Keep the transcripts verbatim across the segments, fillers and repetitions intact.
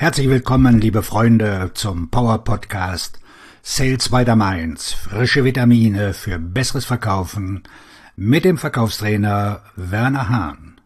Herzlich willkommen, liebe Freunde, zum Power Podcast Sales by the Mainz. Frische Vitamine für besseres Verkaufen mit dem Verkaufstrainer Werner Hahn.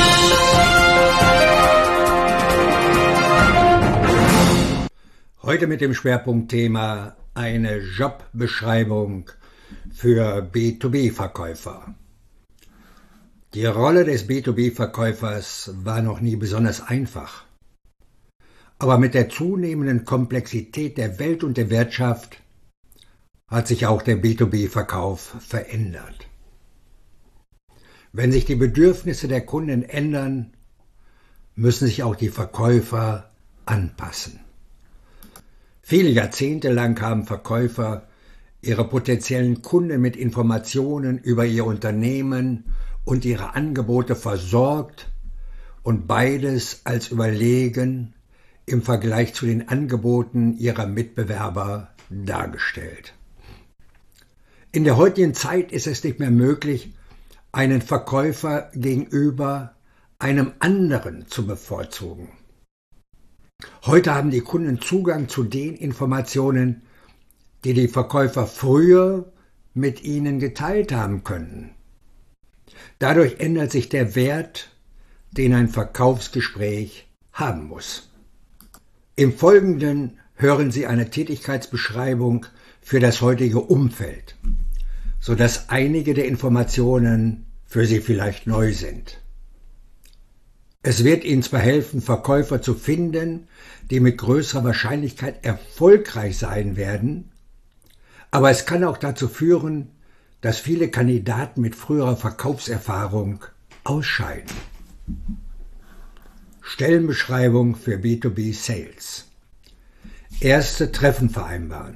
Heute mit dem Schwerpunktthema eine Jobbeschreibung für B zwei B-Verkäufer. Die Rolle des B zwei B-Verkäufers war noch nie besonders einfach. Aber mit der zunehmenden Komplexität der Welt und der Wirtschaft hat sich auch der B zwei B-Verkauf verändert. Wenn sich die Bedürfnisse der Kunden ändern, müssen sich auch die Verkäufer anpassen. Viele Jahrzehnte lang haben Verkäufer ihre potenziellen Kunden mit Informationen über ihr Unternehmen und ihre Angebote versorgt und beides als überlegen im Vergleich zu den Angeboten ihrer Mitbewerber dargestellt. In der heutigen Zeit ist es nicht mehr möglich, einen Verkäufer gegenüber einem anderen zu bevorzugen. Heute haben die Kunden Zugang zu den Informationen, die die Verkäufer früher mit ihnen geteilt haben könnten. Dadurch ändert sich der Wert, den ein Verkaufsgespräch haben muss. Im Folgenden hören Sie eine Tätigkeitsbeschreibung für das heutige Umfeld, sodass einige der Informationen für Sie vielleicht neu sind. Es wird Ihnen zwar helfen, Verkäufer zu finden, die mit größerer Wahrscheinlichkeit erfolgreich sein werden, aber es kann auch dazu führen, dass viele Kandidaten mit früherer Verkaufserfahrung ausscheiden. Stellenbeschreibung für B zwei B Sales. Erste Treffen vereinbaren.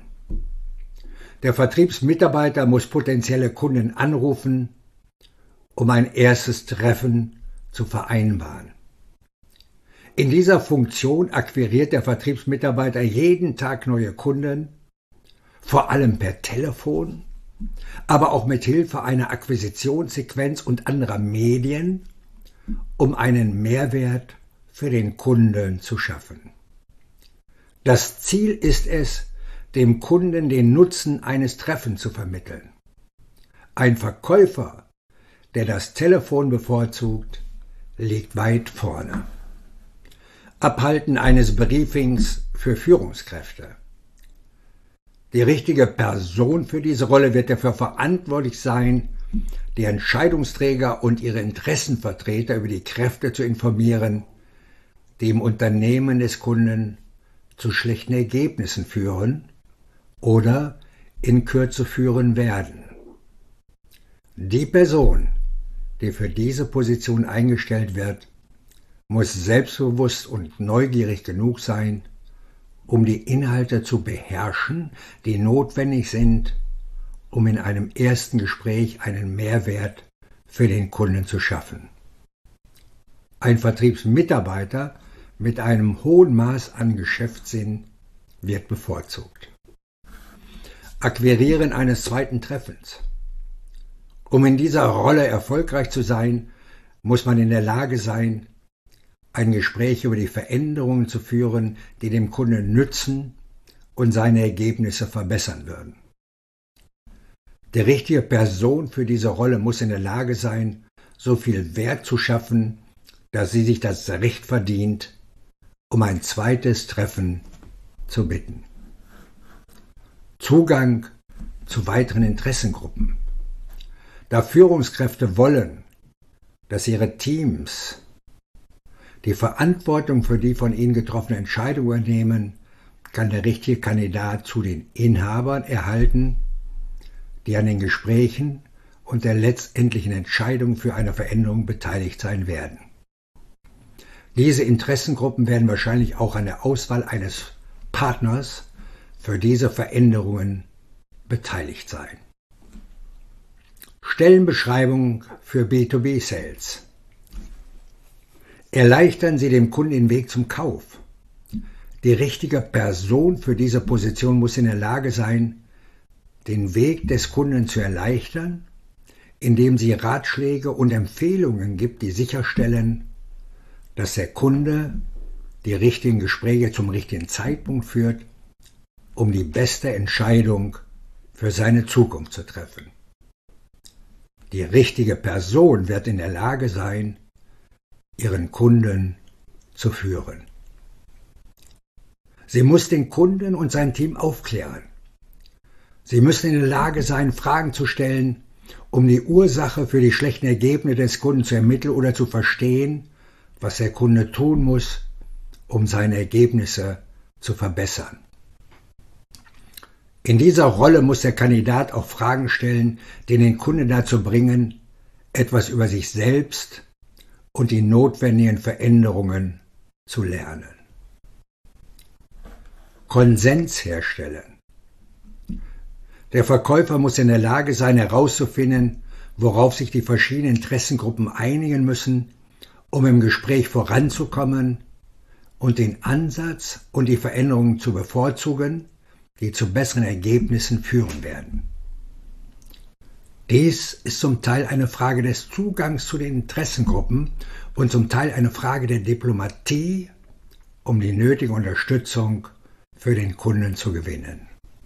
Der Vertriebsmitarbeiter muss potenzielle Kunden anrufen, um ein erstes Treffen zu vereinbaren. In dieser Funktion akquiriert der Vertriebsmitarbeiter jeden Tag neue Kunden, vor allem per Telefon, aber auch mit Hilfe einer Akquisitionssequenz und anderer Medien, um einen Mehrwert für den Kunden zu schaffen. Das Ziel ist es, dem Kunden den Nutzen eines Treffens zu vermitteln. Ein Verkäufer, der das Telefon bevorzugt, liegt weit vorne. Abhalten eines Briefings für Führungskräfte. Die richtige Person für diese Rolle wird dafür verantwortlich sein, die Entscheidungsträger und ihre Interessenvertreter über die Kräfte zu informieren, die im Unternehmen des Kunden zu schlechten Ergebnissen führen oder in Kürze führen werden. Die Person, die für diese Position eingestellt wird, muss selbstbewusst und neugierig genug sein, um die Inhalte zu beherrschen, die notwendig sind, um in einem ersten Gespräch einen Mehrwert für den Kunden zu schaffen. Ein Vertriebsmitarbeiter mit einem hohen Maß an Geschäftssinn wird bevorzugt. Akquirieren eines zweiten Treffens. Um in dieser Rolle erfolgreich zu sein, muss man in der Lage sein, ein Gespräch über die Veränderungen zu führen, die dem Kunden nützen und seine Ergebnisse verbessern würden. Die richtige Person für diese Rolle muss in der Lage sein, so viel Wert zu schaffen, dass sie sich das Recht verdient, um ein zweites Treffen zu bitten. Zugang zu weiteren Interessengruppen. Da Führungskräfte wollen, dass ihre Teams die Verantwortung für die von ihnen getroffene Entscheidung übernehmen, kann der richtige Kandidat zu den Inhabern erhalten, die an den Gesprächen und der letztendlichen Entscheidung für eine Veränderung beteiligt sein werden. Diese Interessengruppen werden wahrscheinlich auch an der Auswahl eines Partners für diese Veränderungen beteiligt sein. Stellenbeschreibung für B zwei B Sales. Erleichtern Sie dem Kunden den Weg zum Kauf. Die richtige Person für diese Position muss in der Lage sein, den Weg des Kunden zu erleichtern, indem sie Ratschläge und Empfehlungen gibt, die sicherstellen, dass der Kunde die richtigen Gespräche zum richtigen Zeitpunkt führt, um die beste Entscheidung für seine Zukunft zu treffen. Die richtige Person wird in der Lage sein, ihren Kunden zu führen. Sie muss den Kunden und sein Team aufklären. Sie müssen in der Lage sein, Fragen zu stellen, um die Ursache für die schlechten Ergebnisse des Kunden zu ermitteln oder zu verstehen, was der Kunde tun muss, um seine Ergebnisse zu verbessern. In dieser Rolle muss der Kandidat auch Fragen stellen, die den Kunden dazu bringen, etwas über sich selbst und die notwendigen Veränderungen zu lernen. Konsens herstellen. Der Verkäufer muss in der Lage sein, herauszufinden, worauf sich die verschiedenen Interessengruppen einigen müssen, um im Gespräch voranzukommen und den Ansatz und die Veränderungen zu bevorzugen, die zu besseren Ergebnissen führen werden. Dies ist zum Teil eine Frage des Zugangs zu den Interessengruppen und zum Teil eine Frage der Diplomatie, um die nötige Unterstützung für den Kunden zu gewinnen.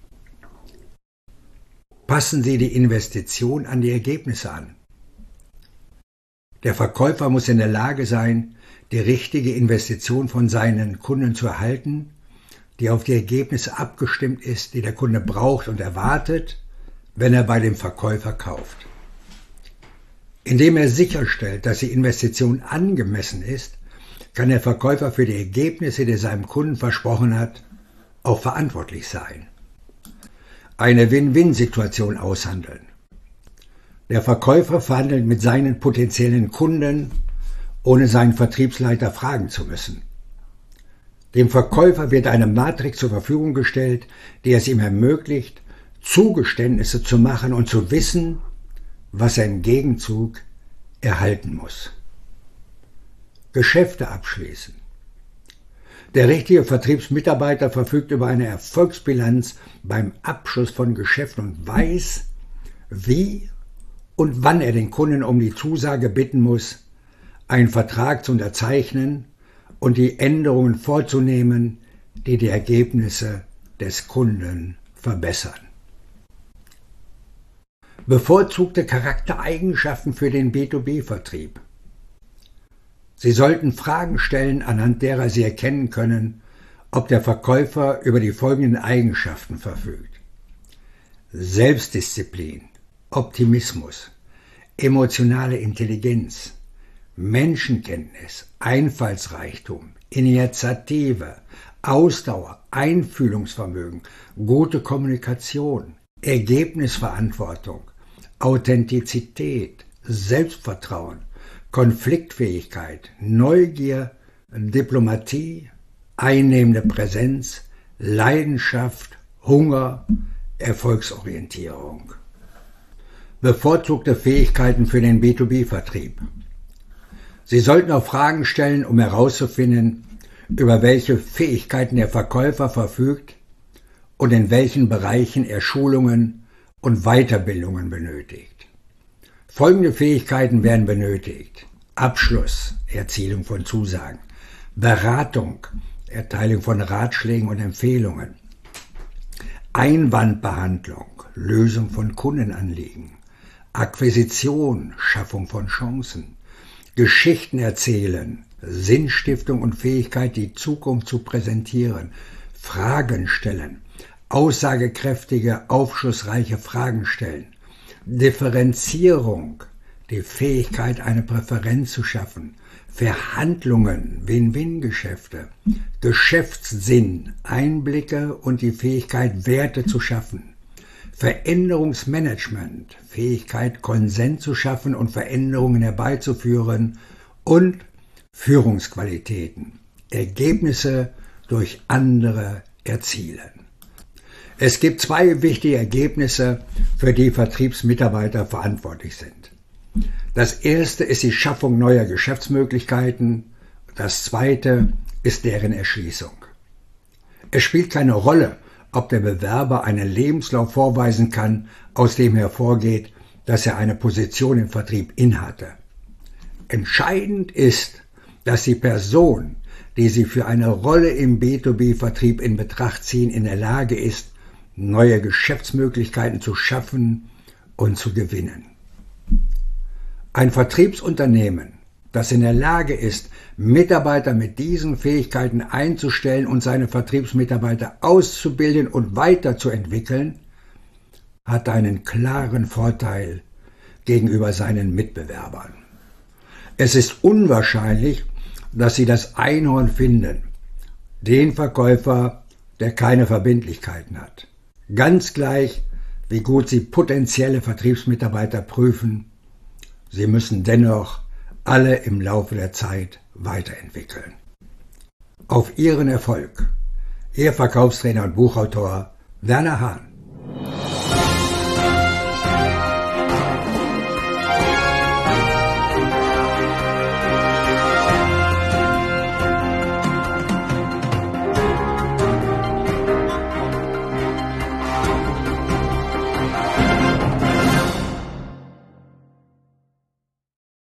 Passen Sie die Investition an die Ergebnisse an. Der Verkäufer muss in der Lage sein, die richtige Investition von seinen Kunden zu erhalten, die auf die Ergebnisse abgestimmt ist, die der Kunde braucht und erwartet, wenn er bei dem Verkäufer kauft. Indem er sicherstellt, dass die Investition angemessen ist, kann der Verkäufer für die Ergebnisse, die er seinem Kunden versprochen hat, auch verantwortlich sein. Eine Win-Win-Situation aushandeln. Der Verkäufer verhandelt mit seinen potenziellen Kunden, ohne seinen Vertriebsleiter fragen zu müssen. Dem Verkäufer wird eine Matrix zur Verfügung gestellt, die es ihm ermöglicht, Zugeständnisse zu machen und zu wissen, was er im Gegenzug erhalten muss. Geschäfte abschließen. Der richtige Vertriebsmitarbeiter verfügt über eine Erfolgsbilanz beim Abschluss von Geschäften und weiß, wie und wann er den Kunden um die Zusage bitten muss, einen Vertrag zu unterzeichnen und die Änderungen vorzunehmen, die die Ergebnisse des Kunden verbessern. Bevorzugte Charaktereigenschaften für den B zwei B-Vertrieb. Sie sollten Fragen stellen, anhand derer Sie erkennen können, ob der Verkäufer über die folgenden Eigenschaften verfügt: Selbstdisziplin, Optimismus, emotionale Intelligenz, Menschenkenntnis, Einfallsreichtum, Initiative, Ausdauer, Einfühlungsvermögen, gute Kommunikation, Ergebnisverantwortung, Authentizität, Selbstvertrauen, Konfliktfähigkeit, Neugier, Diplomatie, einnehmende Präsenz, Leidenschaft, Hunger, Erfolgsorientierung. Bevorzugte Fähigkeiten für den B zwei B-Vertrieb. Sie sollten auch Fragen stellen, um herauszufinden, über welche Fähigkeiten der Verkäufer verfügt und in welchen Bereichen er Schulungen und Weiterbildungen benötigt. Folgende Fähigkeiten werden benötigt: Abschluss, Erzielung von Zusagen, Beratung, Erteilung von Ratschlägen und Empfehlungen, Einwandbehandlung, Lösung von Kundenanliegen, Akquisition, Schaffung von Chancen, Geschichten erzählen, Sinnstiftung und Fähigkeit, die Zukunft zu präsentieren, Fragen stellen, aussagekräftige, aufschlussreiche Fragen stellen, Differenzierung, die Fähigkeit, eine Präferenz zu schaffen, Verhandlungen, Win-Win-Geschäfte, Geschäftssinn, Einblicke und die Fähigkeit, Werte zu schaffen, Veränderungsmanagement, Fähigkeit, Konsens zu schaffen und Veränderungen herbeizuführen und Führungsqualitäten, Ergebnisse durch andere erzielen. Es gibt zwei wichtige Ergebnisse, für die Vertriebsmitarbeiter verantwortlich sind. Das erste ist die Schaffung neuer Geschäftsmöglichkeiten, das zweite ist deren Erschließung. Es spielt keine Rolle, ob der Bewerber einen Lebenslauf vorweisen kann, aus dem hervorgeht, dass er eine Position im Vertrieb innehatte. Entscheidend ist, dass die Person, die Sie für eine Rolle im B zwei B-Vertrieb in Betracht ziehen, in der Lage ist, neue Geschäftsmöglichkeiten zu schaffen und zu gewinnen. Ein Vertriebsunternehmen, das in der Lage ist, Mitarbeiter mit diesen Fähigkeiten einzustellen und seine Vertriebsmitarbeiter auszubilden und weiterzuentwickeln, hat einen klaren Vorteil gegenüber seinen Mitbewerbern. Es ist unwahrscheinlich, dass Sie das Einhorn finden, den Verkäufer, der keine Verbindlichkeiten hat. Ganz gleich, wie gut Sie potenzielle Vertriebsmitarbeiter prüfen, Sie müssen dennoch alle im Laufe der Zeit weiterentwickeln. Auf Ihren Erfolg. Ihr Verkaufstrainer und Buchautor Werner Hahn.